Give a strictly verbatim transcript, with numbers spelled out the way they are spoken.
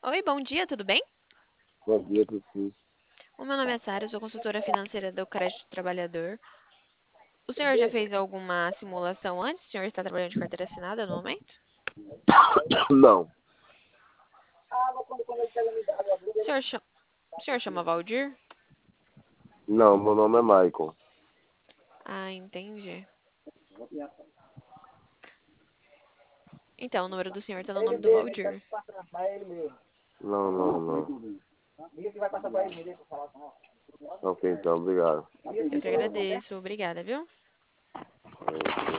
Oi, bom dia, tudo bem? Bom dia, Priscila. O meu nome é Sara, eu sou consultora financeira do Crédito Trabalhador. O senhor já fez alguma simulação antes? O senhor está trabalhando de carteira assinada no momento? Não, O senhor, cha- o senhor chama Valdir? não, meu nome é Michael. Ah, entendi. Então, o número do senhor está no nome do Valdir. Não, não, não. Ok, então, obrigado. Eu que agradeço, obrigada, viu?